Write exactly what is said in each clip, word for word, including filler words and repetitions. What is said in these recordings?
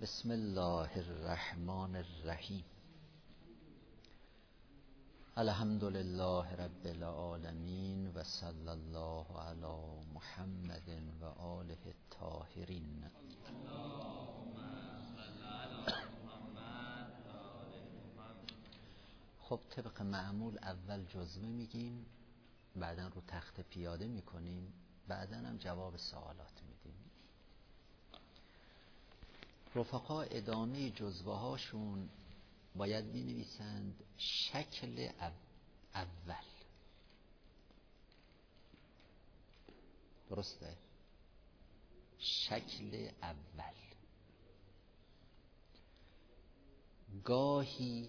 بسم الله الرحمن الرحیم. الحمد لله رب العالمین و صلی الله علی محمد و آله الطاهرین. خب طبق معمول اول جزوه میگیم، بعدا رو تخت پیاده میکنیم، بعدا هم جواب سوالات میدیم. رفقا ادامه جزوه هاشون باید می نویسند شکل اول. درسته؟ شکل اول. گاهی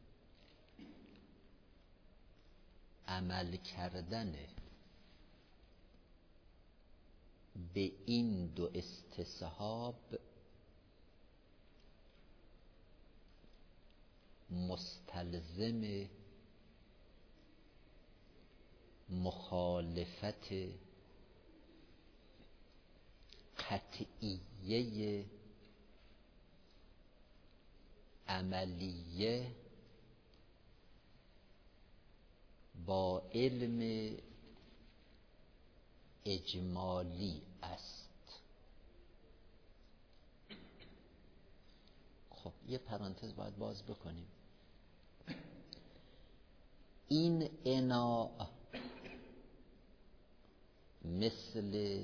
عمل کردن به این دو استصحاب مستلزم مخالفت قطعیه عملیه با علم اجمالی است. خب یه پرانتز باید باز بکنیم. این اناء مثل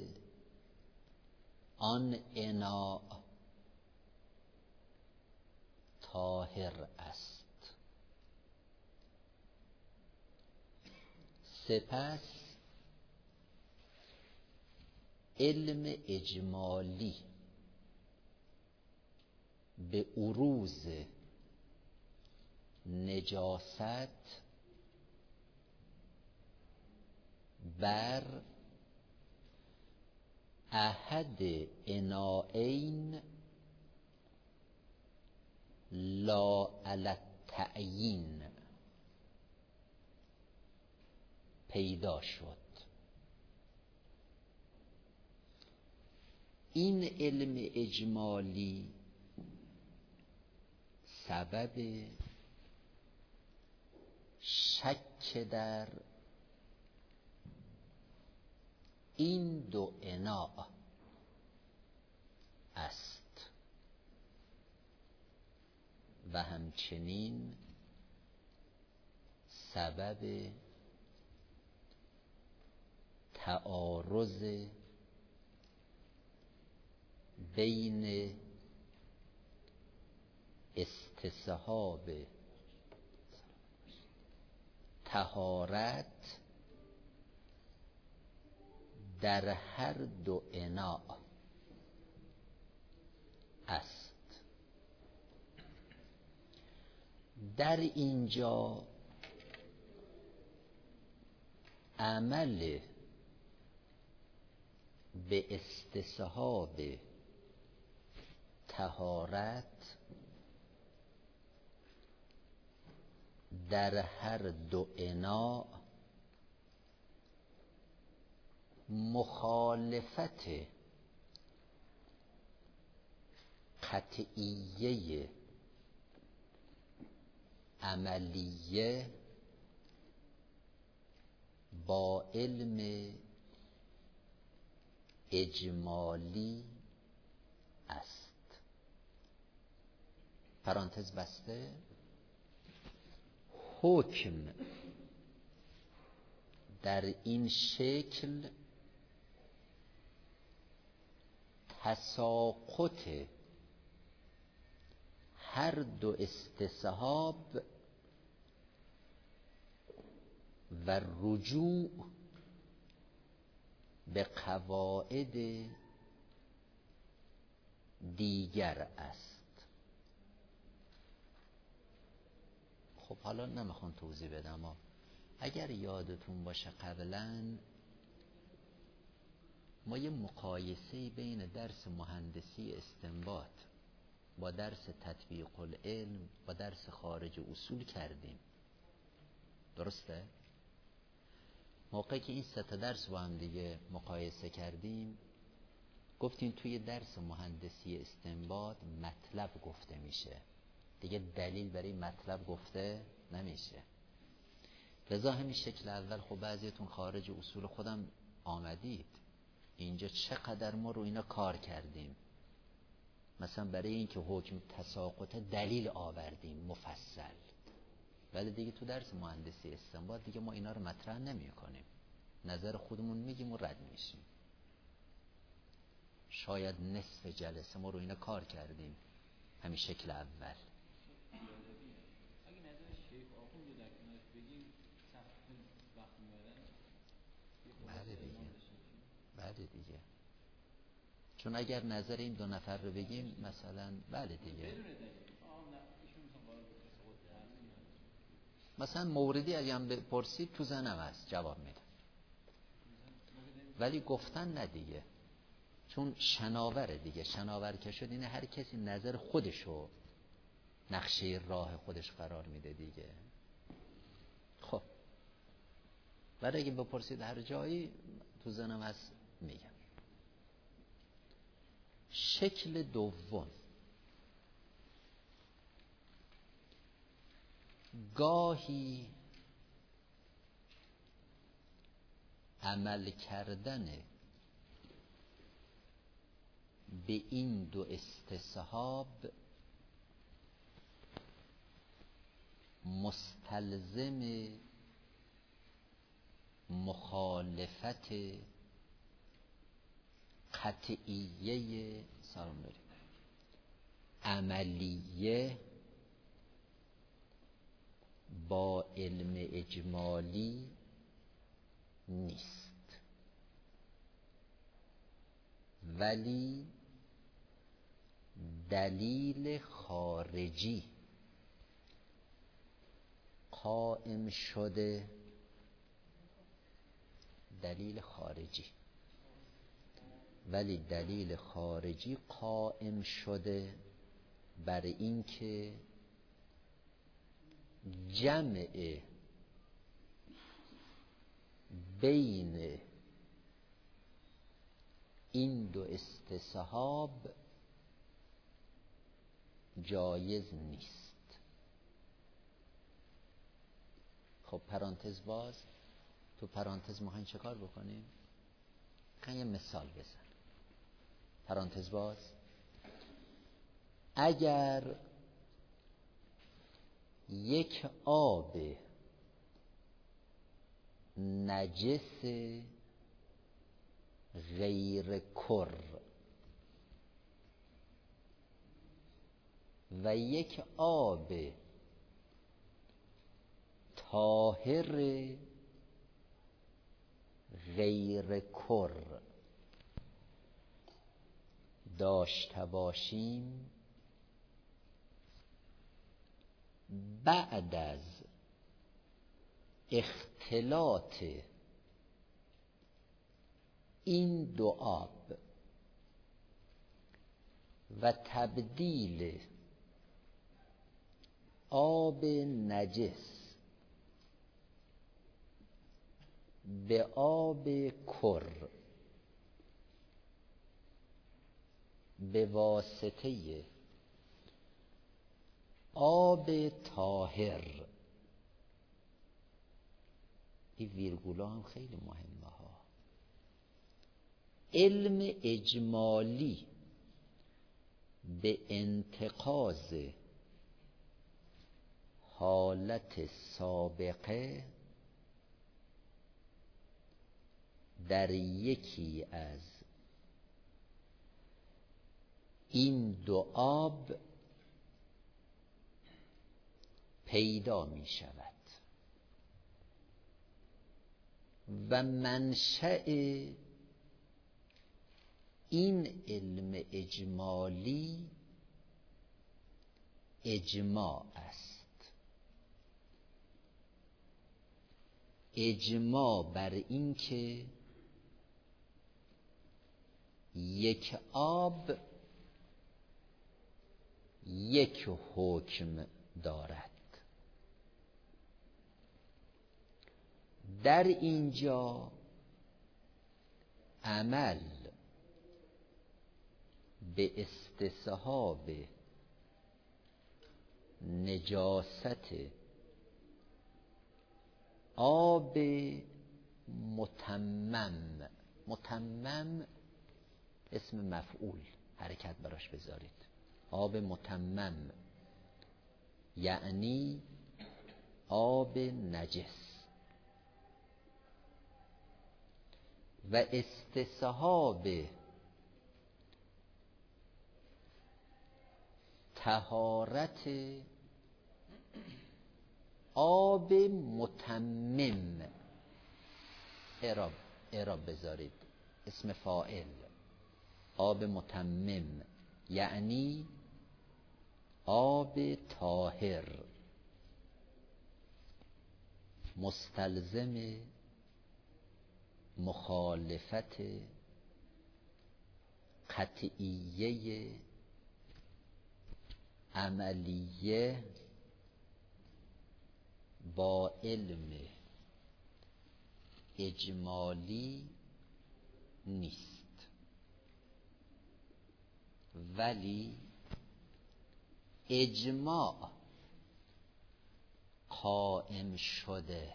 آن اناء طاهر است. سپس علم اجمالی به اروز نجاست بر احد اناءین لا علی التعیین پیدا شد. این علم اجمالی سبب شک در این دو اناء است و همچنین سبب تعارض بین استصحاب طهارت در هر دو اناء است. در اینجا عمل به استصحاب طهارت در هر دو اناء مخالفت قطعیه عملیه با علم اجمالی است. پرانتز بسته. حکم در این شکل تساقط هر دو استصحاب و رجوع به قواعد دیگر است. خب حالا نمیخوام توضیح بدم، اما اگر یادتون باشه قبلا ما یه مقایسه بین درس مهندسی استنباط با درس تطبیق العلم با درس خارج اصول کردیم. درسته؟ موقعی که این سه تا درس با هم دیگه مقایسه کردیم گفتیم توی درس مهندسی استنباط مطلب گفته میشه، دیگه دلیل برای مطلب گفته نمیشه. لذا همین شکل اول خب بعضیتون خارج اصول خودم آمدید، اینجا چقدر ما رو اینا کار کردیم. مثلا برای اینکه حکم تساقط دلیل آوردیم مفصل، ولی دیگه تو درس مهندسی استنباط دیگه ما اینا رو مطرح نمی کنیم، نظر خودمون میگیم و رد میشیم. شاید نصف جلسه ما رو اینا کار کردیم همین شکل اول. اگه نظر شیخ آخوند رو در کنارش بگیم سخت وقت میبرن. بله دیگه، بله دیگه، چون اگر نظر این دو نفر رو بگیم مثلا بله دیگه، مثلا موردی اگه هم بپرسید تو ذهنم هست جواب میدم، ولی گفتن نه دیگه، چون شناوره دیگه. شناور که شد اینه هر کسی نظر خودشو نقشه راه خودش قرار میده دیگه. خب برای اگه بپرسید هر جایی تو ذهنم هست میگم. شکل دوم، گاهی عمل کردن به این دو استصحاب مستلزم مخالفت قطعیه سلام داریم عملیه با علم اجمالی نیست، ولی دلیل خارجی قائم شده، دلیل خارجی ولی دلیل خارجی قائم شده بر اینکه جمع بین این دو استصحاب جایز نیست. خب پرانتز باز، تو پرانتز ما چه کار بکنیم؟ خیلی یه مثال بزن. پرانتز باز، اگر یک آب نجس غیر کر و یک آب طاهر غیر کر داشته باشیم، بعد از اختلاط این دو آب و تبدیل آب نجس به آب کر به واسطه آب طاهر، این ویرگولا هم خیلی مهمه ها، علم اجمالی به انتقاض حالت سابقه در یکی از این دو آب پیدا می شود و منشأ این علم اجمالی اجماع است. اجماع بر این که یک آب یک حکم دارد. در اینجا عمل به استصحاب نجاست آب متمم. متمم اسم مفعول، حرکت براش بذارید. آب متمم یعنی آب نجس. و استصحاب طهارت آب متمم. اعراب اعراب بذارید، اسم فاعل. آب متمم یعنی آب طاهر، مستلزم مخالفت قطعیه عملیه با علم اجمالی نیست، ولی اجماع قائم شده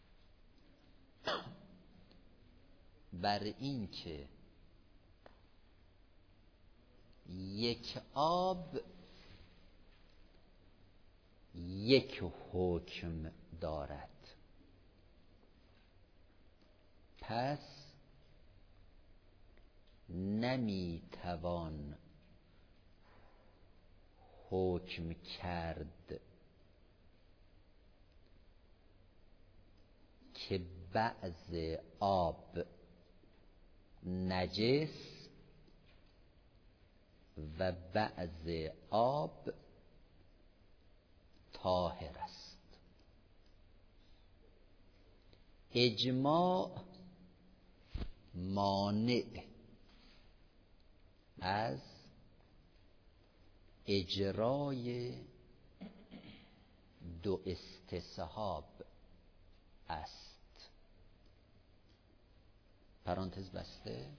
بر این که یک آب یک حکم دارد. پس نمیتوان حکم کرد که بعض آب نجس و بعض آب طاهر است. اجماع مانع از اجرای دو استصحاب است. پرانتز بسته.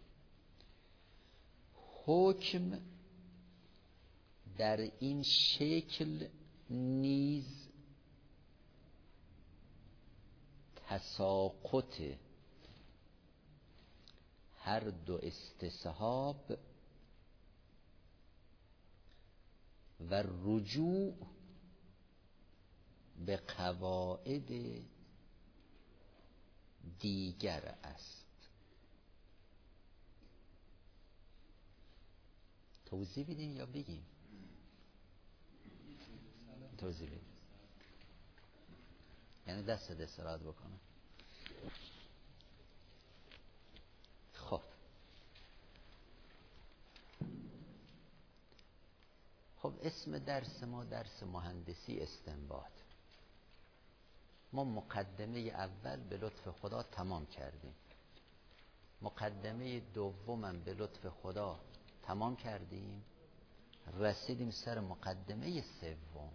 حکم در این شکل نیز تساقط هر دو استصحاب و رجوع به قواعد دیگر است. توضیح بدیم یا بگیم؟ توضیح بدیم. یعنی دست دست استراحت بکنم. خب خب اسم درس ما درس مهندسی استنباط. ما مقدمه اول به لطف خدا تمام کردیم، مقدمه دومم به لطف خدا تمام کردیم، رسیدیم سر مقدمه سوم.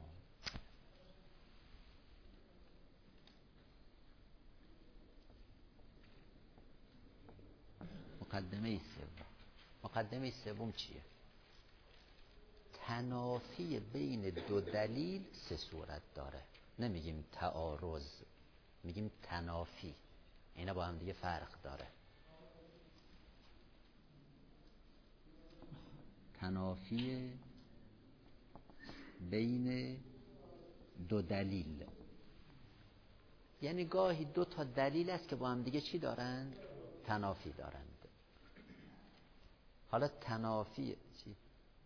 مقدمه سوم مقدمه سوم چیه؟ تنافی بین دو دلیل سه صورت داره. نمیگیم تعارض، میگیم تنافی. اینا با هم دیگه فرق داره. تنافی بین دو دلیل یعنی گاهی دو تا دلیل است که با هم دیگه چی دارند؟ تنافی دارند. حالا تنافی چی؟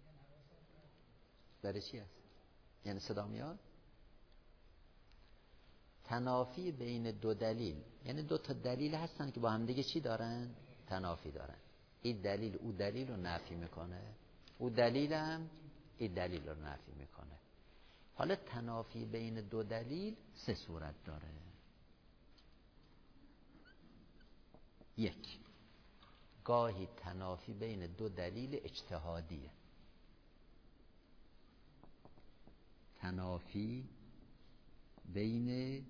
برای چی است؟ یعنی صدا میاد؟ تنافی بین دو دلیل یعنی دو تا دلیل هستن که با هم دیگه چی دارن؟ تنافی دارن. این دلیل او دلیل رو نفی میکنه، او دلیل هم این دلیل رو نفی میکنه. حالا تنافی بین دو دلیل سه صورت داره. یک، گاهی تنافی بین دو دلیل اجتهادیه. تنافی بین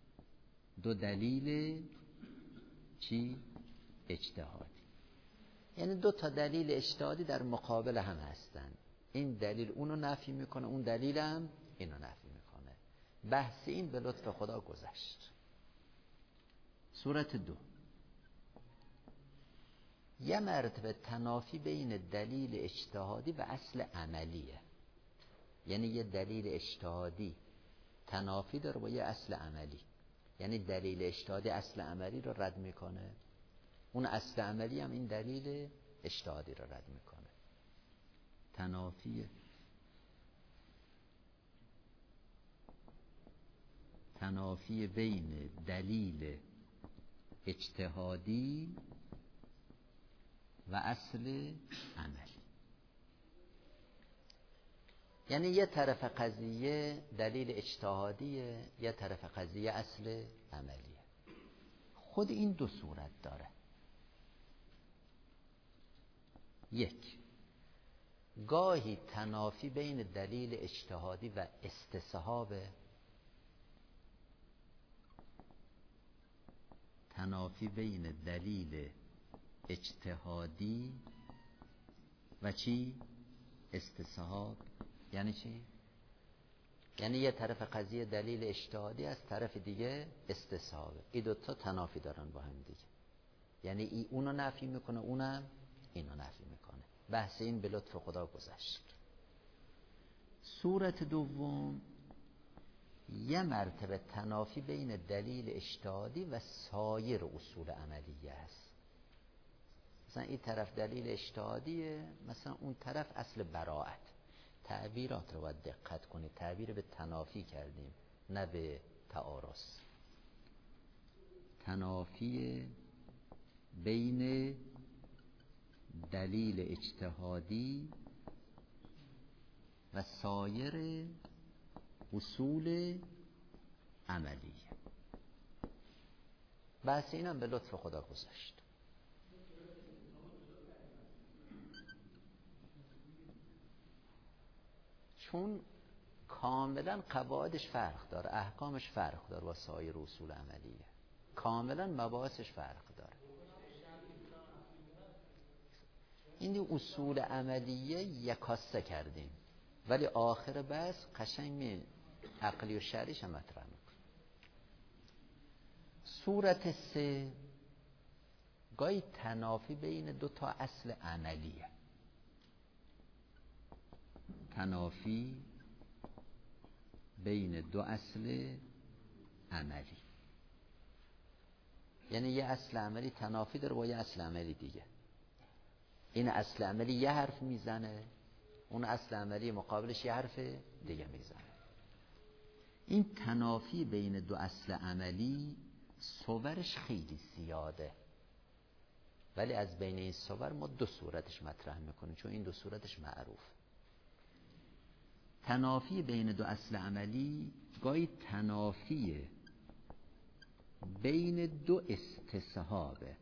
دو دلیل چی؟ اجتهادی. یعنی دو تا دلیل اجتهادی در مقابل هم هستن. این دلیل اونو نفی میکنه، اون دلیل هم اینو نفی میکنه. بحث این به لطف خدا گذشت. صورت دو، یه مرتبه تنافی بین دلیل اجتهادی و اصل عملیه. یعنی یه دلیل اجتهادی تنافی داره با یه اصل عملی. یعنی دلیل اجتهادی اصل عملی رو رد میکنه، اون اصل عملی هم این دلیل اجتهادی رو رد میکنه. تنافی تنافی بین دلیل اجتهادی و اصل عملی. یعنی یه طرف قضیه دلیل اجتهادیه، یه طرف قضیه اصل عملیه. خود این دو صورت داره. یک، گاهی تنافی بین دلیل اجتهادی و استصحاب، تنافی بین دلیل اجتهادی و چی؟ استصحاب. یعنی چی؟ یعنی یه طرف قضیه دلیل اجتهادی از طرف دیگه استصحابه. این دوتا تنافی دارن با هم دیگه. یعنی ای اونو نفی میکنه، اونم اینو نفی میکنه. بحث این به لطف خدا گذشت. صورت دوم، یه مرتبه تنافی بین دلیل اجتهادی و سایر اصول عملیه است. مثلا این طرف دلیل اجتهادیه، مثلا اون طرف اصل براءت. تعبیرات رو باید دقت کنید. تعبیر به تنافی کردیم نه به تعارض. تنافی بین دلیل اجتهادی و سایر اصول عملی. بحث اینم به لطف خدا گذاشت. چون کاملا قواعدش فرق داره، احکامش فرق داره با سایر اصول عملیه. کاملا مباحثش فرق داره. این اصول عملیه یکاسه کردیم، ولی آخر بحث قشنگ عقلی و شرعیش هم مطرح میکنه. صورت سه، گاهی تنافی بین دو تا اصل عملیه. تنافی بین دو اصل عملی. یعنی یه اصل عملی تنافی داره با یه اصل عملی دیگه. این اصل عملی یه حرف میزنه، اون اصل عملی مقابلش یه حرف دیگه میزنه. این تنافی بین دو اصل عملی صورش خیلی زیاده، ولی از بین این صور ما دو صورتش مطرح میکنیم چون این دو صورتش معروف. تنافی بین دو اصل عملی گاهی تنافی بین دو استصحابه.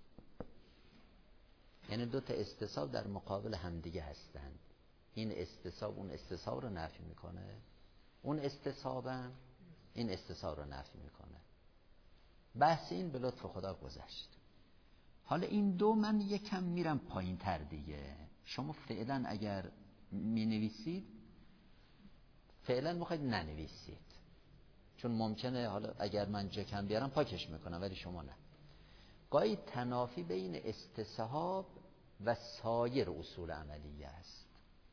یعنی دو تا استصحاب در مقابل همدیگه هستند. این استصحاب اون استصحاب رو نفی میکنه، اون استصحابم این استصحاب رو نفی میکنه. بحث این به لطف خدا گذشت. حالا این دو من یکم میرم پایین تر دیگه. شما فعلا اگر می نویسید فعلا میخواید ننویسید، چون ممکنه حالا اگر من جا کم بیارم پاکش میکنم، ولی شما نه. گاهی تنافی بین استصحاب و سایر اصول عملیه است.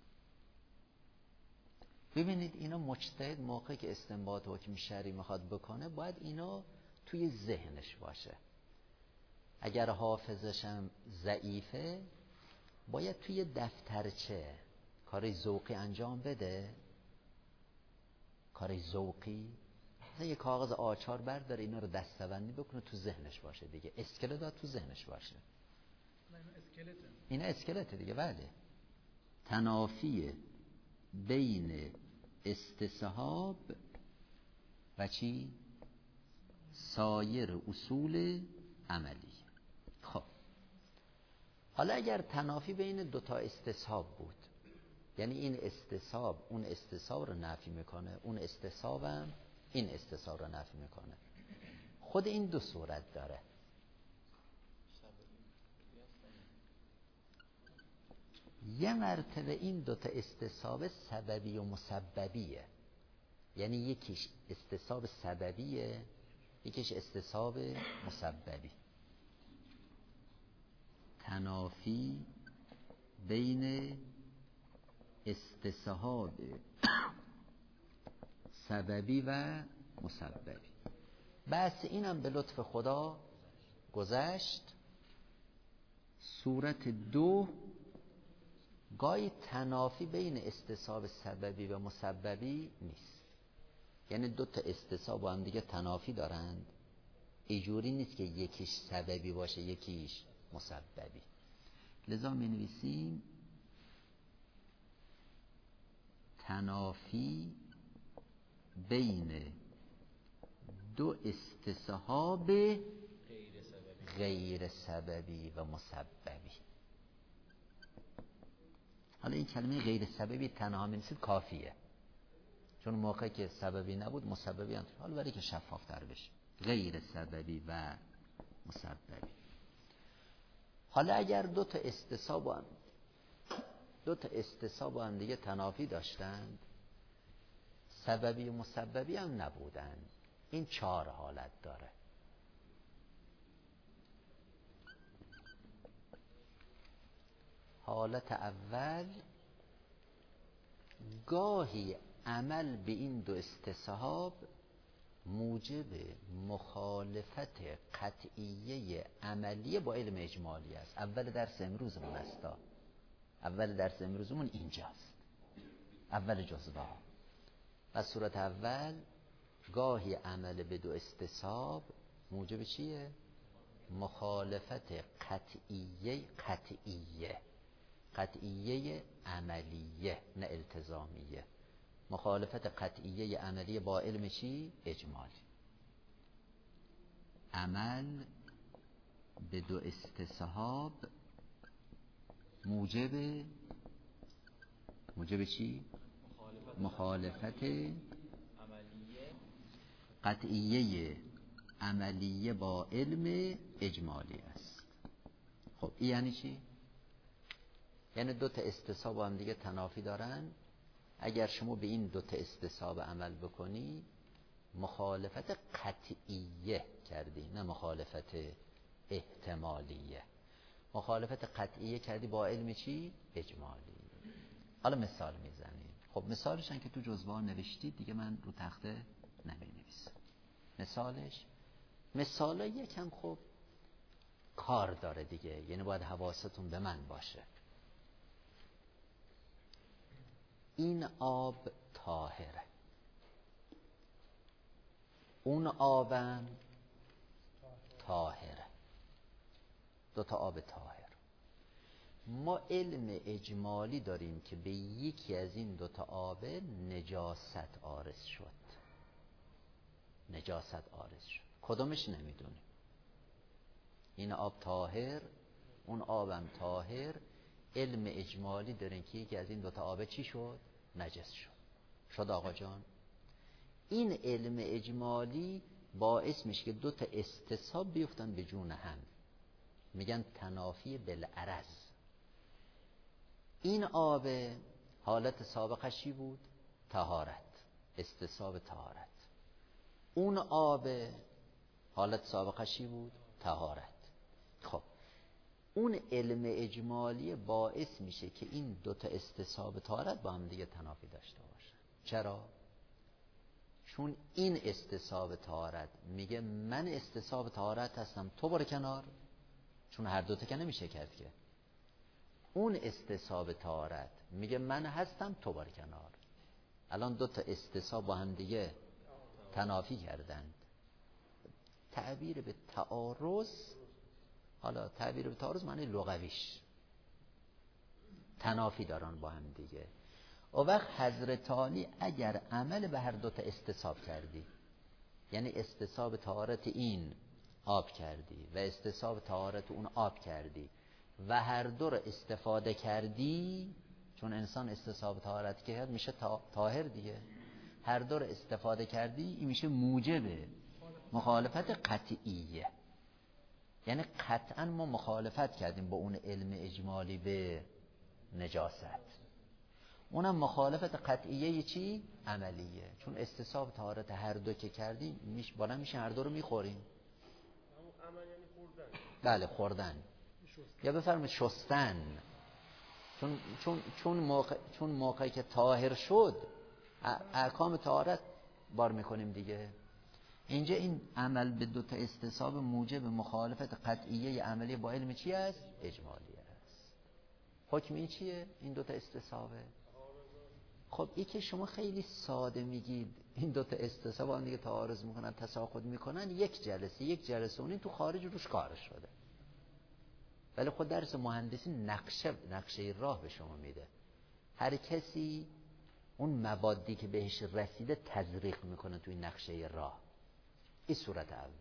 ببینید اینا مجتهد موقعی که استنباط حکم شرعی میخواد بکنه باید اینا توی ذهنش باشه. اگر حافظشم ضعیفه باید توی دفترچه کاری ذوقی انجام بده. کاری ذوقی مثلا یه کاغذ آچار برداره اینا رو دسته‌بندی بکنه تو ذهنش باشه دیگه. اسکلت تو ذهنش باشه. این اسکلت دیگه. بله. تنافی بین استصحاب و چی؟ سایر اصول عملی. خب حالا اگر تنافی بین دوتا استصحاب بود، یعنی این استصحاب اون استصحاب رو نفی میکنه، اون استصحابم این استصحاب رو نفی میکنه، خود این دو صورت داره. یه مرتبه این دوتا استصحاب سببی و مسببیه، یعنی یکیش استصحاب سببیه یکیش استصحاب مسببی. تنافی بین استصحاب سببی و مسببی. بس اینم به لطف خدا گذشت. صورت دو گاهی تنافی بین استصحاب سببی و مسببی نیست، یعنی دو تا استصحاب با هم دیگه تنافی دارند، اینجوری نیست که یکیش سببی باشه یکیش مسببی. لذا می نویسیم تنافی بین دو استصحاب غیر سببی و مسببی. حالا این کلمه غیر سببی تنها می نویسید کافیه، چون موقعی که سببی نبود مسببی هم. حالا برای که شفاف تر بشه غیر سببی و مسببی. حالا اگر دو تا استصحاب هم دو تا استصحاب هم دیگه تنافی داشتند، سببی و مسببی هم نبودند، این چهار حالت داره. حالت اول، گاهی عمل به این دو استصحاب موجب مخالفت قطعیه عملیه با علم اجمالی است. اول درس امروزمون است، اول درس امروزمون اینجاست، اول جزوه ها. و صورت اول گاهی عمل به دو استصحاب موجب چیه؟ مخالفت قطعیه قطعیه قطعیه عملیه نه التزامیه. مخالفت قطعیه عملیه با علم چی؟ اجمالی. عمل به دو استصحاب موجب موجب چی؟ مخالفت قطعیه عملیه با علم اجمالی است. خب این یعنی چی؟ یعنی دو تا استصحاب هم دیگه تنافی دارن. اگر شما به این دو تا استصحاب عمل بکنی مخالفت قطعیه کردی نه مخالفت احتمالیه. مخالفت قطعیه کردی با علم چی؟ اجمالی. حالا مثال میزنیم. خب مثالش هم که تو جزوه نوشتید دیگه من رو تخته نمی نویسم. مثالش مثالا یکم خب کار داره دیگه، یعنی باید حواستون به من باشه. این آب طاهره، اون آبم طاهره، دو تا آب طاهر. ما علم اجمالی داریم که به یکی از این دو تا آب نجاست عارض شد. نجاست عارض شد، کدومش نمیدونیم. این آب طاهر، اون آبم طاهر. علم اجمالی داریم که یکی از این دو تا آب چی شد؟ نجس شد. شد آقا جان. این علم اجمالی باعث میشه که دو تا استصحاب بیفتن به جون هم، میگن تنافی بالعرض. این آب حالت سابقش چی بود؟ طهارت، استصحاب طهارت. اون آب حالت سابقش چی بود؟ طهارت. خب اون علم اجمالی باعث میشه که این دو تا استصحاب طهارت با هم دیگه تنافی داشته باشن. چرا؟ چون این استصحاب طهارت میگه من استصحاب طهارت هستم، تو برو کنار، چون هر دو تا که نمیشه کرد که. اون استصحاب طهارت میگه من هستم، تو برو کنار. الان دو تا استصحاب با هم دیگه تنافی کردند. تعبیر به تعارض، حالا تعبیر به تعارض معنی لغویش تنافی دارن با هم دیگه. او وقت حضرت عالی اگر عمل به هر دو تا استصحاب کردی، یعنی استصحاب طهارت این آب کردی و استصحاب طهارت اون آب کردی و هر دو رو استفاده کردی، چون انسان استصحاب طهارت کرد میشه طاهر دیگه، هر دو رو استفاده کردی، این میشه موجب مخالفت قطعیه. یعنی قطعا ما مخالفت کردیم با اون علم اجمالی به نجاست. اونم مخالفت قطعیه چی؟ عملیه. چون استصحاب طهارت هر دو که کردیم میش بالا میشه هر دو رو میخوریم. عمل یعنی خوردن. بله خوردن. یا بفرمایید شستن. چون چون چون موقع چون موقعی که طاهر شد احکام طهارت بار میکنیم دیگه. اینجا این عمل به دو تا استصحاب موجب مخالفت قطعیه عملی با علم چی است؟ اجمالی است. حکم این چیه؟ این دو تا استصحابه. خب این که شما خیلی ساده میگید این دو تا استصحاب با هم دیگه تعارض میکنن، تساقط میکنن، یک جلسه یک جلسه اون تو خارج روش کار شده. ولی خود درس مهندسی نقشه نقشه راه به شما میده. هر کسی اون موادی که بهش رسیده تزریق میکنه توی نقشه راه. این صورت اول.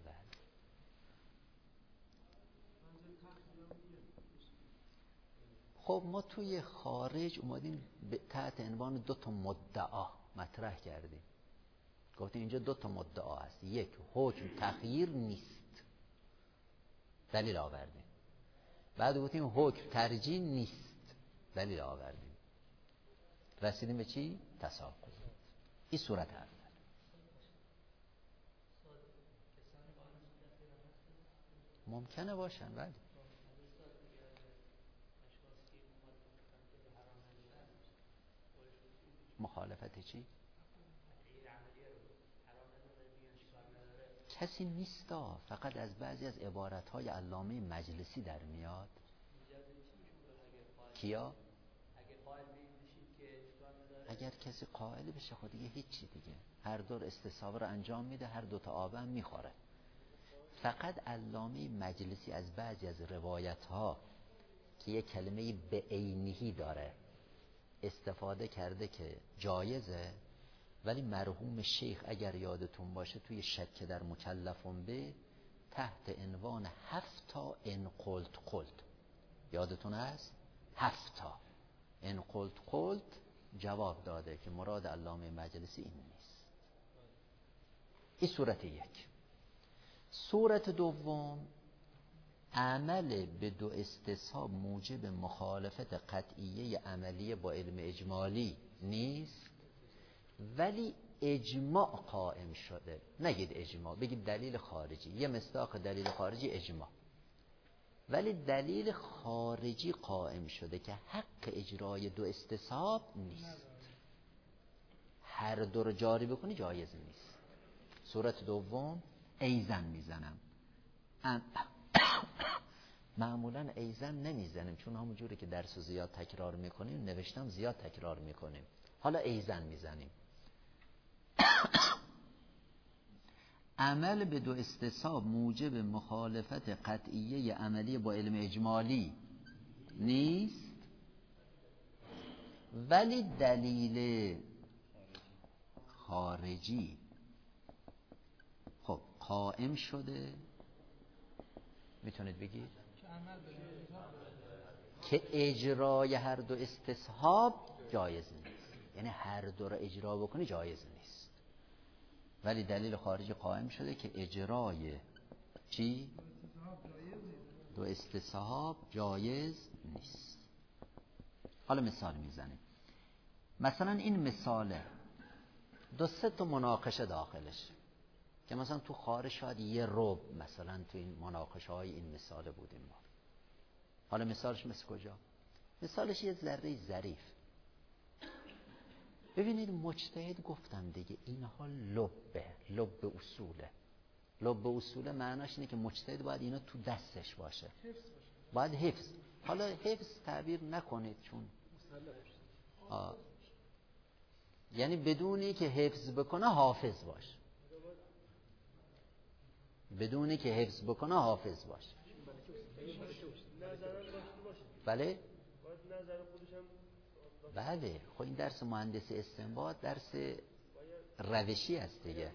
خب ما توی خارج اومدیم تحت عنوان دو تا مدعا مطرح کردیم. گفتیم اینجا دو تا مدعا هست. یک، حکم تغییر نیست، دلیل آوردیم. بعد گفتیم حکم ترجیح نیست، دلیل آوردیم. رسیدیم به چی؟ تساقط. این صورت اول. ممکنه باشن ولی مخالفت چی؟ کسی نیستا، فقط از بعضی از عبارتهای علامه مجلسی در میاد. کیا؟ اگر کسی قائل بشه خود دیگه هیچی دیگه، هر دور استصحاب رو انجام میده، هر دوتا آب هم میخوره. فقط علامه مجلسی از بعضی از روایت ها که یک کلمه به عینی داره استفاده کرده که جایزه، ولی مرحوم شیخ اگر یادتون باشه توی شک در مکلفون به تحت عنوان هفتا ان قلت قلت، یادتون هست؟ هفتا ان قلت قلت جواب داده که مراد علامه مجلسی این نیست. این صورت یک. صورت دوم، عمل به دو استصحاب موجب مخالفت قطعیه عملیه با علم اجمالی نیست، ولی اجماع قائم شده. نگید اجماع، بگید دلیل خارجی. یه مصداق دلیل خارجی اجماع. ولی دلیل خارجی قائم شده که حق اجرای دو استصحاب نیست. هر دو رو جاری بکنی جایز نیست. صورت دوم ایزن میزنم. معمولا ایزن نمیزنیم چون همونجوری که درس زیاد تکرار میکنیم نوشتم زیاد تکرار میکنیم. حالا ایزن میزنیم. عمل به دو استصحاب موجب مخالفت قطعیه عملی با علم اجمالی نیست، ولی دلیل خارجی خب قائم شده. میتونید بگید که اجرای هر دو استصحاب جایز نیست، یعنی هر دو را اجرا بکنی جایز نیست، ولی دلیل خارجی قائم شده که اجرای چی؟ دو استصحاب جایز نیست. حالا مثال میزنیم. مثلا این مثاله دو سه تا مناقشه داخلش که مثلا تو خارج شاید یه ربع مثلا تو این مناقشه های این مثاله بودیم ما. حالا مثالش مثل کجا؟ مثالش یه ذره ظریف. ببینید مجتهد گفتم دیگه اینها لبه لب اصوله. لب اصوله معناش اینه که مجتهد باید اینا تو دستش باشه، باید حفظ. حالا حفظ تعبیر نکنید چون آه. یعنی بدونی که حفظ بکنه حافظ باش، بدونی که حفظ بکنه حافظ باش. بله بله. خب این درس مهندسی استنباط درس روشی است دیگه،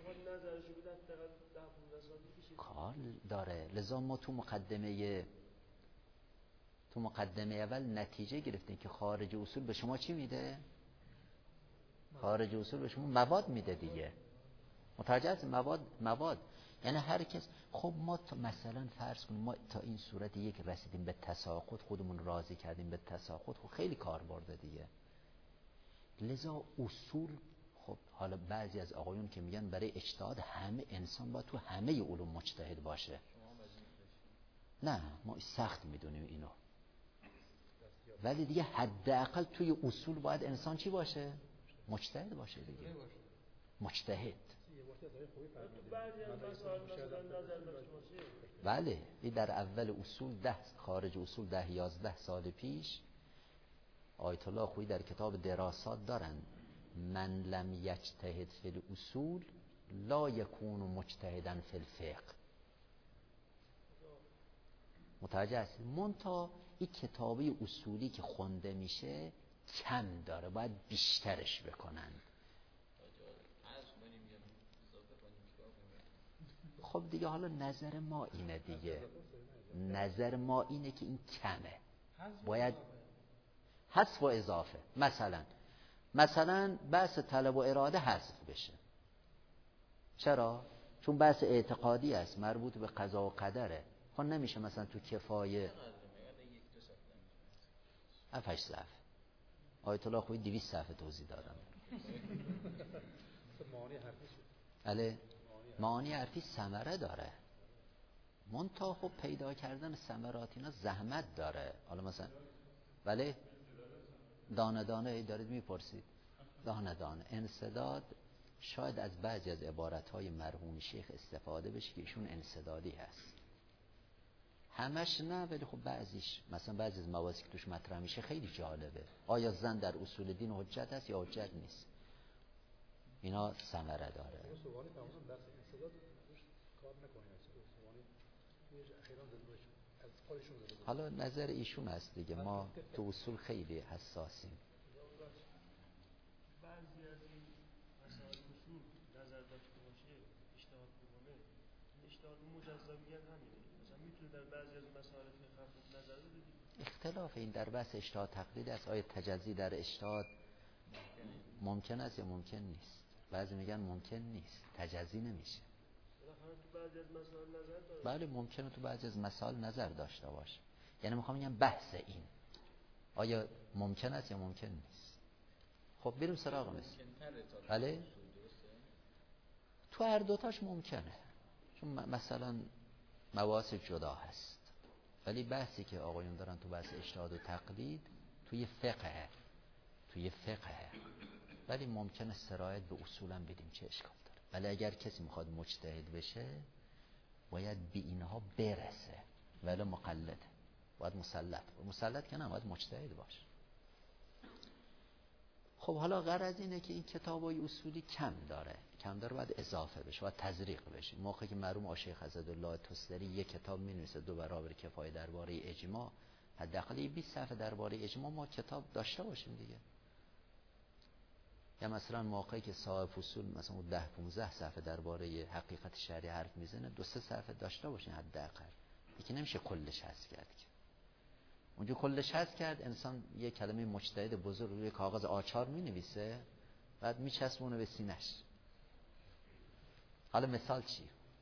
کار داره. لذا ما تو مقدمه تو مقدمه اول نتیجه گرفتیم که خارج اصول به شما چی میده؟ خارج اصول به شما مواد میده دیگه. متوجه هست؟ مواد مواد یعنی هر کس. خب ما تا مثلا فرض کنیم ما تا این صورت یک رسیدیم به تساقط، خودمون راضی کردیم به تساقط، خب خیلی کار برده دیگه. لذا اصول، خب حالا بعضی از آقایون که میگن برای اجتهاد همه انسان باید تو همه علوم مجتهد باشه. نه ما سخت میدونیم اینو، ولی دیگه حداقل توی اصول باید انسان چی باشه؟ مجتهد باشه دیگه. مجتهد. بله این در اول اصول ده، خارج اصول ده یازده سال پیش آیت الله خویی در کتاب دراسات دارن من لم یجتهد فی الاصول لا یکون مجتهدا فی الفقه. متوجه هستی؟ منتها این کتابی اصولی که خونده میشه کم داره، باید بیشترش بکنن. خب دیگه حالا نظر ما اینه دیگه، نظر ما اینه که این کمه، باید حذف و اضافه. مثلا مثلا بحث طلب و اراده حذف بشه. چرا؟ چون بحث اعتقادی است، مربوط به قضا و قدره. خب نمیشه مثلا تو کفایه هفت صفحه آیت الله خویی دویست صفحه توضیح دادم. بله معانی حرفی ثمره داره، منتها خب پیدا کردن ثمرات اینا زحمت داره. حالا مثلا بله دانه دانه دارید میپرسید، دانه دانه انسداد شاید از بعضی از عبارتهای مرحوم شیخ استفاده بشه که ایشون انسدادی هست، همش نه، ولی خب بعضیش مثلا بعضی از مواردی که توش مطرح میشه خیلی جالبه. آیا زن در اصول دین حجت هست یا حجت نیست؟ اینا ثمره داره. حالا نظر ایشون هست دیگه، ما تو اصول خیلی حساسیم. بعضی از این مسائل اصول نظر داشته باشه اجتهاد بکنه، اجتهاد مجزا میگن همینه. مثلا میتونه در بعضی از مسائل فقه نظر بده. اختلاف این در بحث اجتهاد تقلید است. آیا تجزی در اجتهاد ممکن است یا ممکن نیست؟ بعضی میگن ممکن نیست، تجزی نمیشه. تو بعضی از مسائل نظر داره. بله ممکنه تو بعضی از مسائل نظر داشته باشه. یعنی میخوام بگم بحث این آیا ممکن است یا ممکن نیست. خب بریم سراغ مثل بله تو هر دوتاش ممکنه، چون مثلا مباحث جدا هست، ولی بحثی که آقایون دارن تو بحث اجتهاد و تقلید توی فقه توی فقه ولی ممکنه سرایت به اصولا بدیم، چه اشکال داره. ولی اگر کسی میخواد مجتهد بشه باید به اینها برسه، ولی مقلد باید مسلط مسلط که نه، باید مجتهد باشه. خب حالا غرض اینه که این کتابای اصولی کم داره، کم داره باید اضافه بشه، باید تزریق بشه. موقعی که مرحوم آشیخ عزت‌الله طستری یک کتاب می‌نویسه دو برابر کفایه درباره اجماع، حداقل بیست صفحه درباره اجماع ما کتاب داشته باشیم دیگه. یا مثلا موقعی که صاحب فصول مثلا ده پانزده صفحه درباره حقیقت شرعی حرف میزنه، دو سه صفحه داشته باشین حداقل. یکی نمیشه کلش حذف کرد که اونجا کلش حذف کرد، انسان یه کلمه مجتهد بزرگ روی کاغذ آچار مینویسه بعد میچسبونه به سینش. حالا مثال چی؟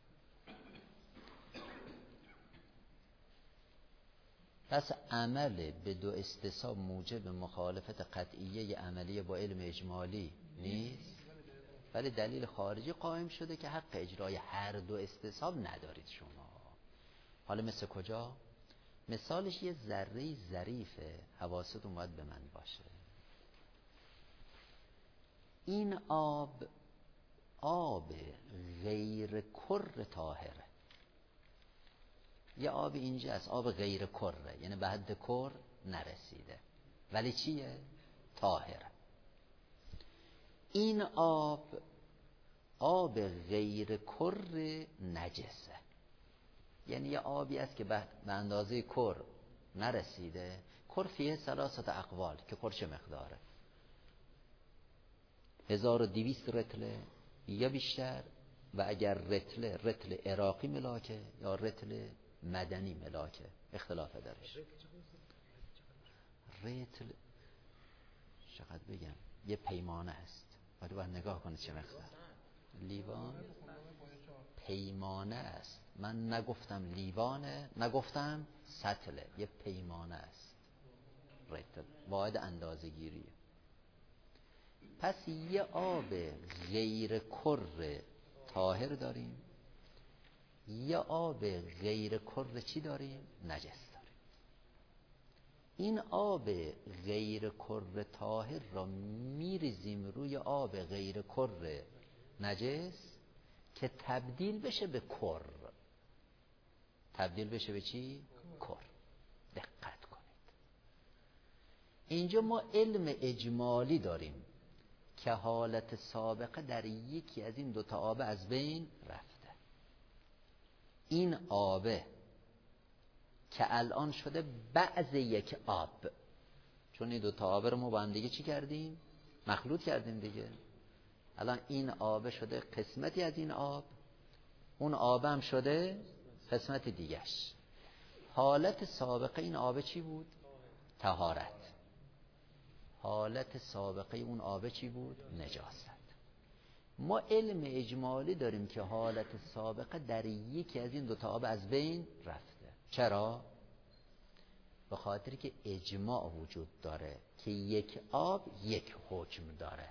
پس عمل به دو استصحاب موجب مخالفت قطعیه عملیه با علم اجمالی نیست، ولی دلیل خارجی قائم شده که حق اجرای هر دو استصحاب ندارید شما. حالا مثل کجا؟ مثالش یه ذره ظریفه، حواستون باید به من باشه. این آب آب غیر کر طاهره. یه آب اینجا است، آب غیر کره، یعنی به حد کر نرسیده، ولی چیه؟ طاهره. این آب آب غیر کر نجسه، یعنی یه آبی است که به اندازه کر نرسیده. کر فیه ثلاثت اقوال، که کر چه مقداره؟ هزار و دویست رتله یا بیشتر، و اگر رتله رتل عراقی ملاکه یا رتل مدنی ملاکه، اختلاف درش. رتل چقدر بگم، یه پیمانه است، ولی باید نگاه کنید چه مقدار. لیوان پیمانه است. من نگفتم لیوانه، نگفتم سطله، یه پیمانه است، واحد اندازه گیریه. پس یه آب غیر کر طاهر داریم، یه آب غیر کر چی داریم؟ نجس داریم. این آب غیر کر طاهر را میریزیم روی آب غیر کر نجس که تبدیل بشه به کر. تبدیل بشه به چی؟ کر. دقت کنید، اینجا ما علم اجمالی داریم که حالت سابقه در یکی از این دوتا آب از بین رفته. این آبه که الان شده بعض یک آب، چون این دوتا آب رو ما با هم دیگه چی کردیم؟ مخلوط کردیم دیگه. الان این آبه شده قسمتی از این آب، اون آب هم شده قسمت دیگش. حالت سابقه این آب چی بود؟ طهارت. حالت سابقه اون آب چی بود؟ نجاست. ما علم اجمالی داریم که حالت سابقه در یکی از این دوتا آب از بین رفته. چرا؟ به خاطر که اجماع وجود داره که یک آب یک حکم داره.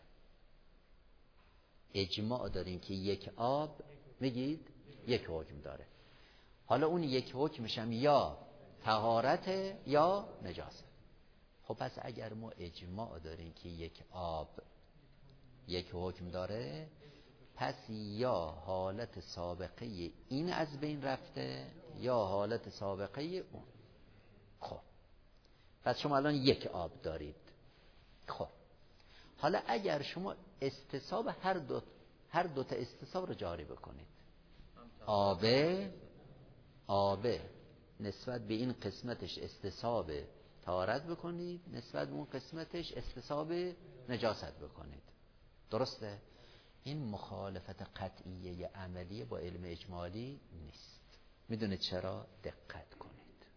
اجماع داریم که یک آب میگید یک حکم داره. حالا اون یک حکمش هم یا طهارت یا نجاست. خب پس اگر ما اجماع داریم که یک آب یک حکم داره، پس یا حالت سابقه این از بین رفته یا حالت سابقه اون. خب پس شما الان یک آب دارید. خب حالا اگر شما استصحاب هر دو هر دو تا استصحاب رو جاری بکنید، آبه آبه نسبت به این قسمتش استصحاب طهارت بکنید، نسبت به اون قسمتش استصحاب نجاست بکنید، درسته؟ این مخالفت قطعیه عملیه با علم اجمالی نیست. میدونید چرا؟ دقت کنید.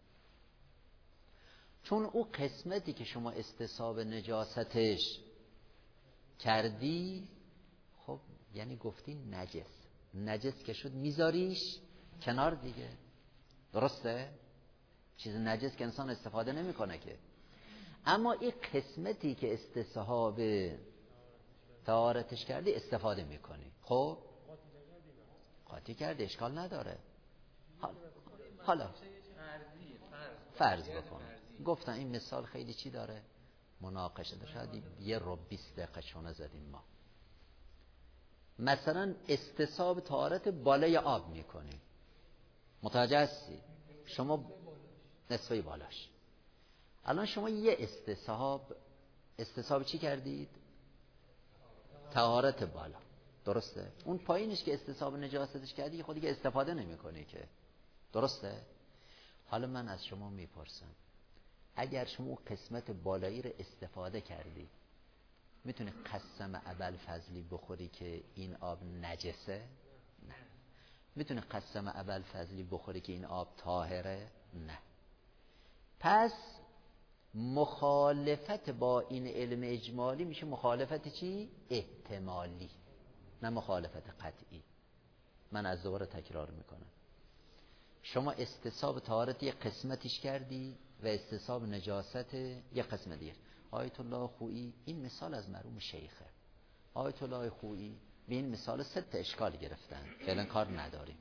چون او قسمتی که شما استصحاب نجاستش کردی، خب یعنی گفتی نجس. نجس که شد میذاریش کنار دیگه، درسته؟ چیز نجس که انسان استفاده نمیکنه که. اما این قسمتی که استصحاب طهارتش کردی استفاده میکنی. خب قاطی کردی، اشکال نداره. حالا حالا فرض بکن، گفتن این مثال خیلی چی داره؟ مناقشه داره. شاید یه رو بیست دقیقه شونه زدیم ما. مثلا استصحاب طهارت بالای آب میکنی، متوجه هستی؟ شما نصفه بالاش. الان شما یه استصحاب استصحاب چی کردید؟ طهارت بالا، درسته؟ اون پایینش که استصحاب نجاستش کردی خودی که استفاده نمی کنی که، درسته؟ حالا من از شما میپرسم، اگر شما اون قسمت بالایی رو استفاده کردی، میتونی قسم ابوالفضلی بخوری که این آب نجسه؟ نه. میتونی قسم ابوالفضلی بخوری که این آب طاهره؟ نه. پس مخالفت با این علم اجمالی میشه مخالفت چی؟ احتمالی، نه مخالفت قطعی. من از دوباره تکرار میکنم. شما استصحاب طهارت یک قسمتیش کردی و استصحاب نجاست یک قسمت دیگه. آیت الله خویی این مثال از مرحوم شیخه. آیت الله خویی به این مثال سه تا اشکال گرفتن، فعلا کار نداریم.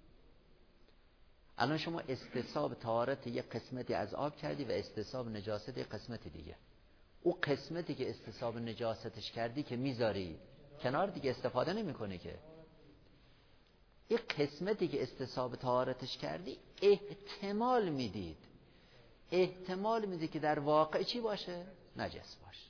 الان شما استصحاب طهارت یک قسمتی از آب کردی و استصحاب نجاست یک قسمت دیگه. او قسمتی که استصحاب نجاستش کردی که میذاری کنار دیگه، استفاده نمیکنه که. این قسمتی که استصحاب طهارتش کردی احتمال میدید احتمال میدید که در واقع چی باشه؟ نجس باشه.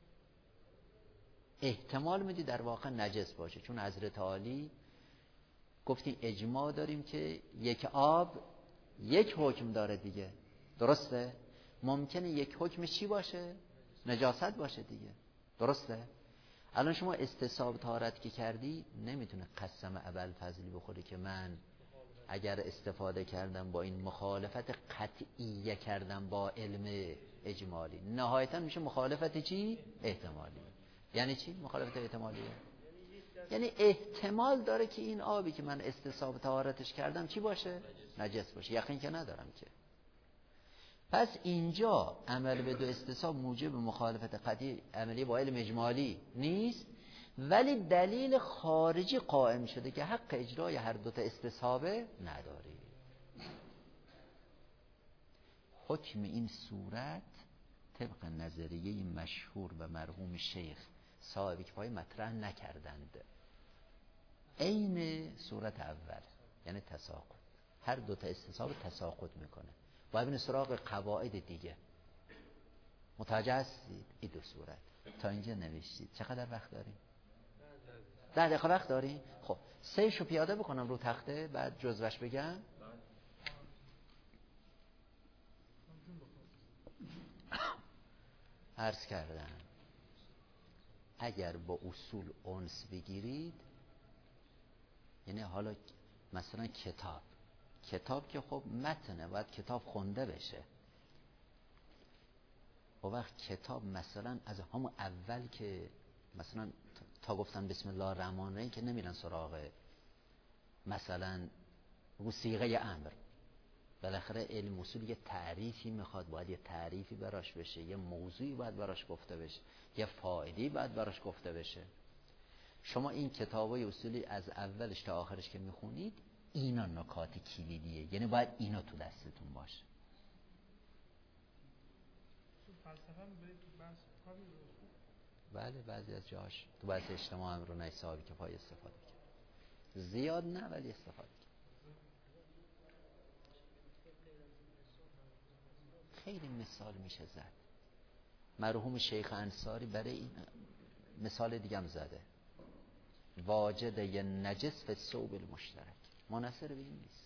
احتمال میدید در واقع نجس باشه، چون حضرت عالی گفتیم اجماع داریم که یک آب یک حکم داره دیگه، درسته؟ ممکنه یک حکم چی باشه؟ نجاست باشه دیگه، درسته؟ الان شما استصحاب طهارت که کردی نمیتونه قسم ابوالفضلی بخوری که من اگر استفاده کردم با این مخالفت قطعیه کردم با علم اجمالی. نهایتا میشه مخالفت چی؟ احتمالی. یعنی چی مخالفت احتمالیه؟ یعنی احتمال داره که این آبی که من استصحاب طهارتش کردم چی باشه؟ نجس باشه. یقین که ندارم که. پس اینجا عمل به دو استصحاب موجب مخالفت قطعی عملی با علم اجمالی نیست، ولی دلیل خارجی قائم شده که حق اجرای هر دو تا استصحابه نداری. حکم این صورت طبق نظریه مشهور و مرحوم شیخ صاحب کفایه مطرح نکردند. عین صورت اول یعنی تساقط، هر دو تا استصحاب تساقط میکنه. باید ببینید سراغ قواعد دیگه. متوجه هستید؟ این دو صورت تا اینجا نوشتید. چقدر وقت داریم؟ ده دقیقه وقت داریم؟ خب سه شو پیاده بکنم رو تخته بعد جزوش بگم. عرض کردم اگر با اصول انس بگیرید، یعنی حالا مثلا کتاب کتاب که خب متنه باید کتاب خونده بشه. و وقت کتاب مثلا از همون اول که مثلا تا گفتن بسم الله الرحمن الرحیم که نمیرن سراغ مثلا رو صیغه امر. بالاخره علم اصول یه تعریفی میخواد، باید یه تعریفی براش بشه، یه موضوعی باید براش گفته بشه، یه فایده‌ای باید براش گفته بشه. شما این کتابای اصولی از اولش تا آخرش که میخونید اینا نکات کلیدیه، یعنی باید اینا تو دستتون باشه. بله بعضی از جاش تو بحث اجتماع امر و نهی صاحب کفایه استفاده کرد. زیاد نه ولی استفاده کرد. خیلی مثال میشه زد. مرحوم شیخ انصاری برای این مثال دیگه هم زده. واجد ی نجس فی الثوب المشترک. منحصر به این نیست.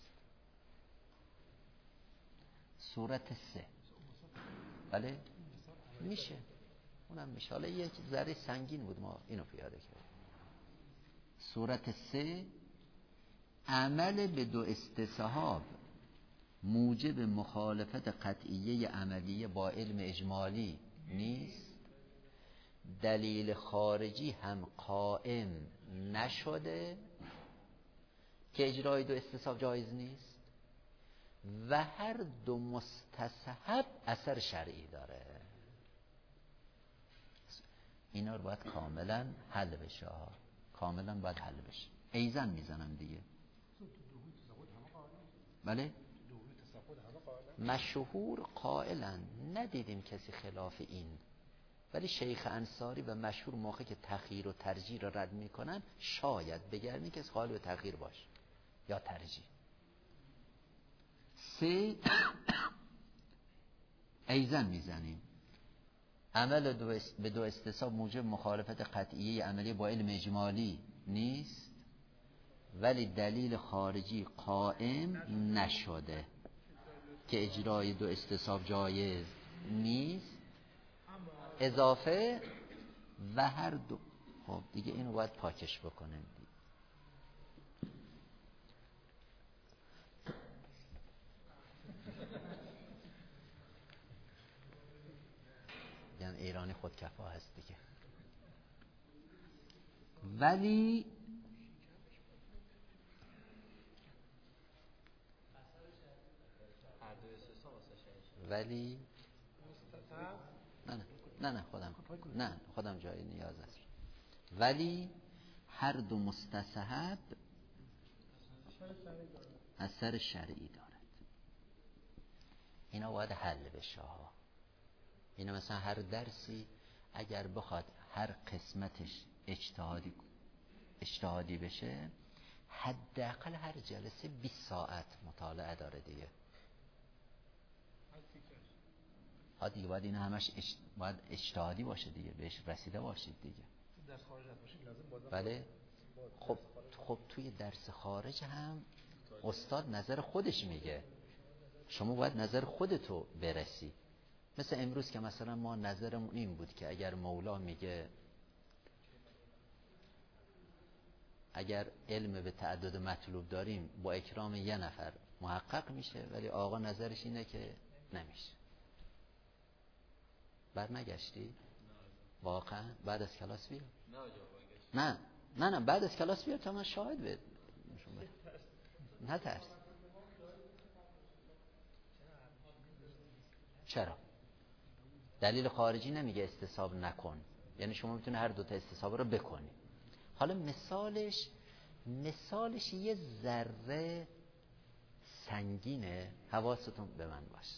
صورت سه بله میشه، اونم میشه. حالا یک ذره سنگین بود ما اینو پیاده کردیم. صورت سه عمل به دو استصحاب موجب مخالفت قطعیه عملیه با علم اجمالی نیست، دلیل خارجی هم قائم نشده که اجرای دو استصحاب جایز نیست و هر دو مستصحب اثر شرعی داره. اینا رو باید کاملا حل بشه ها. کاملا باید حل بشه. ایزن میزنم دیگه. بله مشهور قائلن، ندیدیم کسی خلاف این، ولی شیخ انصاری و مشهور موقع که تخییر و ترجیح را رد میکنن شاید بگردی کسی قائل به تخییر باشه یا ترجیح. سه ایزن میزنیم عمل دو به دو استصحاب موجب مخالفت قطعیه عملی با علم اجمالی نیست، ولی دلیل خارجی قائم نشده که اجرای دو استصحاب جایز نیست، اضافه و هر دو. خب دیگه اینو باید پاکش بکنیم. یعنی ایرانی خودکفا هست دیگه. ولی ولی نه نه نه نه خودم نه خودم جای نیاز است. ولی هر دو مستصحب اثر شرعی دارد. اینا باید حل بشه ها. اینا مثلا هر درسی اگر بخواد هر قسمتش اجتهادی اجتهادی بشه حداقل هر جلسه بیست ساعت مطالعه داره دیگه. ها دیگه باید این همش اش... باید اجتهادی باشه دیگه، بهش رسیده باشید دیگه. درس خارج نباشید لازم باید. بله خب خب توی درس خارج هم استاد نظر خودش میگه، شما باید نظر خودتو برسی. مثل امروز که مثلا ما نظرمون این بود که اگر مولا میگه اگر علم به تعدد مطلوب داریم با اکرام یه نفر محقق میشه، ولی آقا نظرش اینه که نمیشه. بر نگشتی؟ واقعا بعد از کلاس بیا؟ نه نه نه بعد از کلاس بیار تا من شاهد بید نه ترس. چرا؟ دلیل خارجی نمیگه استصحاب نکن، یعنی شما میتونه هر دوتا استصحاب رو بکنی. حالا مثالش مثالش یه ذره سنگینه، حواستون به من باشه،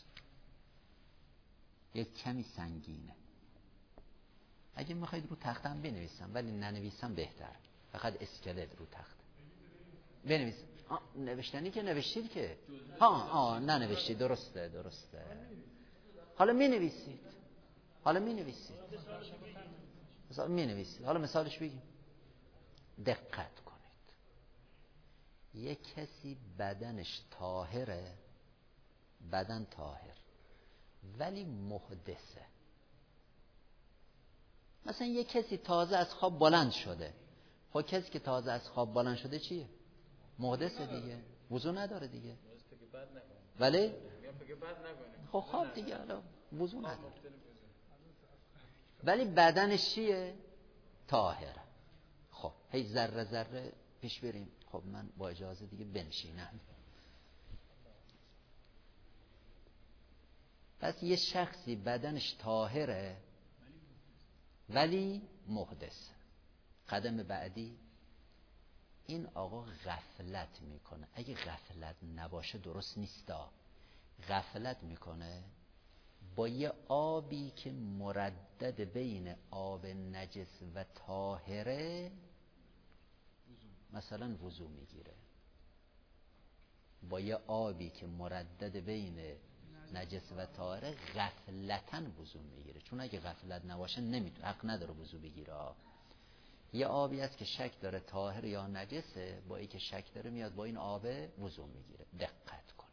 یه کمی سنگینه. اگه میخواید رو تختم بنویسم، ولی ننویسم بهتر، فقط اسکلت رو تخت بنویسم. آه نوشتنی که نوشتید که ها آه ننوشتید، درسته درسته. حالا می نویسید حالا می نویسید مثلا می نویسید حالا مثالش بگیم. دقت کنید، یک کسی بدنش طاهره، بدن طاهر ولی محدثه. مثلا یک کسی تازه از خواب بلند شده، خب کسی که تازه از خواب بلند شده چیه؟ محدثه دیگه، وضو نداره دیگه. ولی خب خواب دیگه حالا وضو نداره، ولی بدنش چیه؟ طاهره. خب هی ذره ذره پیش بریم. خب من با اجازه دیگه بنشینم. پس یه شخصی بدنش طاهره ولی محدث. قدم بعدی، این آقا غفلت میکنه. اگه غفلت نباشه درست نیستا. غفلت میکنه با یه آبی که مردد بین آب نجس و طاهره مثلا وضو میگیره. با یه آبی که مردد بین نجس و طاهره غفلتاً وضو میگیره. چون اگه غفلت نباشه نمیتونه، حق نداره وضو بگیره. یه آبی هست که شک داره طاهر یا نجسه، با این که شک داره میاد با این آب وضو میگیره. دقت کنید،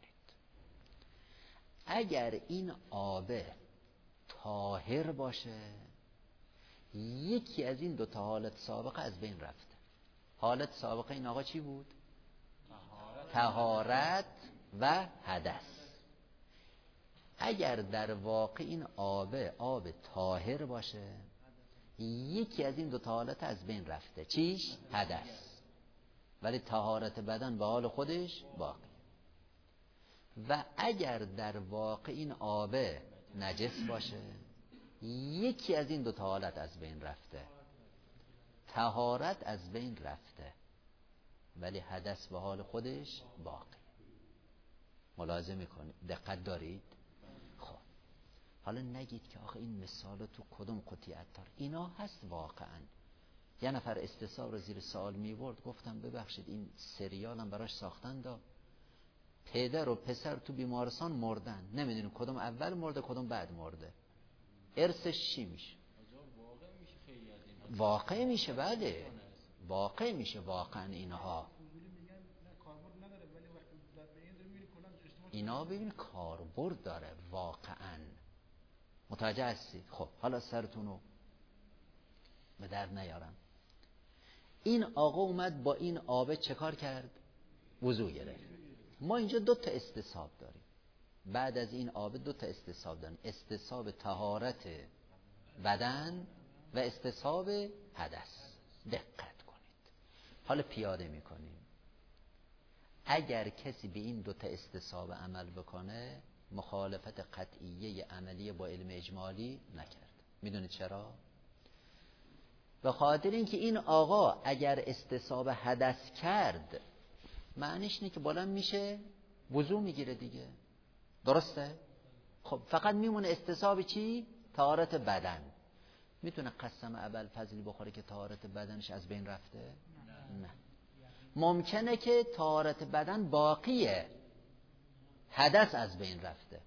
اگر این آب طاهر باشه یکی از این دو تا حالت سابقه از بین رفته. حالت سابقه این آقا چی بود؟ طهارت و حدث. اگر در واقع این آب آب طاهر باشه یکی از این دو تا حالت از بین رفته. چیش؟ حدث. ولی طهارت بدن به حال خودش باقی. و اگر در واقع این آب نجس باشه یکی از این دو تا حالت از بین رفته. طهارت از بین رفته ولی حدث به حال خودش باقی. ملاحظه میکنید؟ دقت دارید؟ خب حالا نگید که آخه این مثال تو کدوم قطعیت دار. اینا هست واقعا. یه نفر استصحاب رو زیر سوال میبرد، گفتم ببخشید این سریال هم براش ساختن دا پدر و پسر تو بیمارستان مردن، نمیدونیم کدوم اول مرده کدوم بعد مرده، ارثش چی میشه؟ واقع میشه. بله واقع میشه واقعا. اینها اینا ببین کاربرد داره واقعا. متوجه هستید؟ خب حالا سرتونو به در نیارم. این آقا اومد با این آب چه کار کرد؟ وضو گرفت. ما اینجا دو تا استصحاب داریم. بعد از این آب دو تا استصحاب داریم، استصحاب طهارت بدن و استصحاب حدث. دقت کنید. حالا پیاده میکنیم. اگر کسی به این دو تا استصحاب عمل بکنه مخالفت قطعیه عملیه با علم اجمالی نکرد. میدونید چرا؟ به خاطر اینکه این آقا اگر استصحاب حدث کرد معنیش اینه که بالا میشه وضو میگیره دیگه، درسته؟ خب فقط میمونه استصحاب چی؟ طهارت بدن. میتونه قسم اول فضلی بخوره که طهارت بدنش از بین رفته؟ نه, نه. ممکنه که طهارت بدن باقیه، حدث از بین رفته.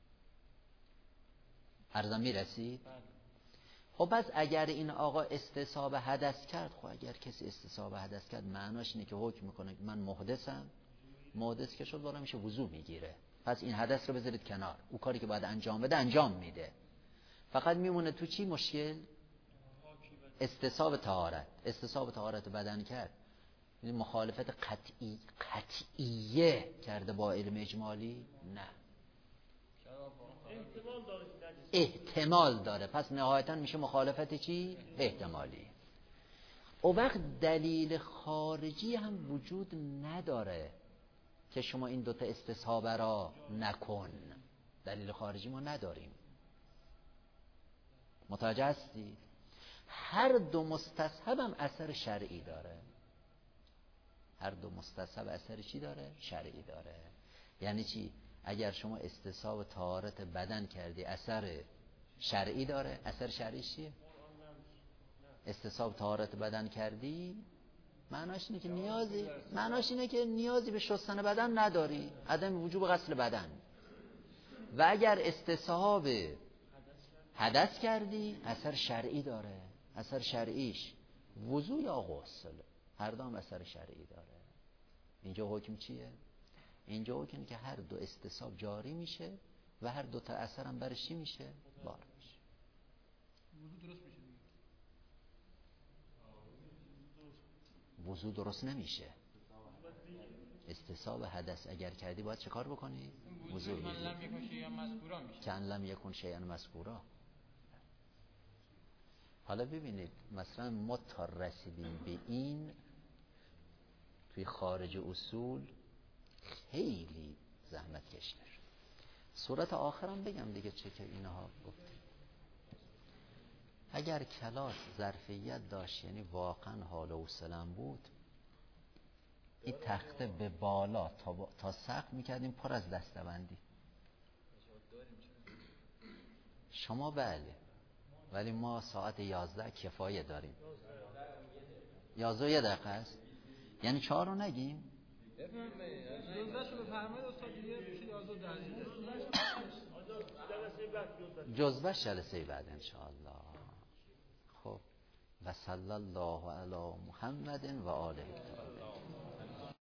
عرضم میرسید؟ خب پس اگر این آقا استصحاب حدث کرد، خب اگر کسی استصحاب حدث کرد معناش اینه که حکم میکنه من محدثم. محدث که شد بالا میشه وضو میگیره. پس این حدث رو بذارید کنار، او کاری که باید انجام بده انجام میده. فقط میمونه تو چی مشکل؟ استصحاب طهارت. استصحاب طهارت بدن کرد، یعنی مخالفت قطعی قطعیه کرده با علم اجمالی؟ نه، احتمال داره. احتمال داره. پس نهایتا میشه مخالفت چی؟ احتمالی. او وقت دلیل خارجی هم وجود نداره که شما این دوتا استصحابه را نکن. دلیل خارجی ما نداریم. متوجه هستی؟ هر دو مستصحب هم اثر شرعی داره. هر دو مستصحب اثر چی داره؟ شرعی داره. یعنی چی؟ اگر شما استصحاب طهارت بدن کردی اثر شرعی داره. اثر شرعی چیه؟ استصحاب طهارت بدن کردی معناش اینه که نیازی معناش اینه که نیازی به شستن بدن نداری، عدم وجوب غسل بدن. و اگر استصحاب حدث کردی اثر شرعی داره. اثر شرعیش وضو یا غسل، هر دو هم اثر شرعی داره. اینجا حکم چیه؟ اینجا حکم که هر دو استصحاب جاری میشه و هر دو تا اثر هم برش چی میشه؟ بار میشه. وضو درست میشه. وضو درست نمیشه. استصحاب حدث اگر کردی باید چه کار بکنی؟ وضو. کن لم یکن شیئا مذکورا میشه. کن لم یکن شیئا مذکورا. حالا ببینید مثلا ما تا رسیدیم به این توی خارج اصول خیلی زحمت کشیده شد. صورت آخرم بگم دیگه چه که اینها گفتیم. اگر کلاس ظرفیت داشت یعنی واقعا حال و حوصله‌ام بود، این تخته به بالا تا, با... تا سقف میکردیم پر از دستبندی. شما بله، ولی ما ساعت یازده کفایه داریم. یازده یه دقیقه است، یعنی چهار رو نگیم. جزوه شو بفرمایید استاد دیگه میشه یازده دقیقه. جزوه جلسه بعد انشاءالله. خب و صلی الله علی محمد و آله.